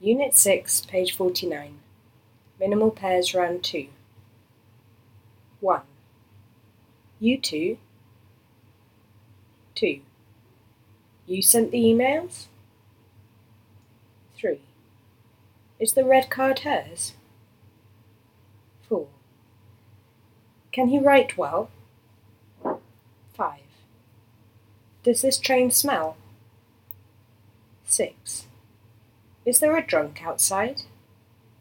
Unit 6, page 49. Minimal pairs round 2. 1. You two? 2. You sent the emails? 3. Is the red card hers? 4. Can he write well? 5. Does this train smell? 6. Is there a drunk outside?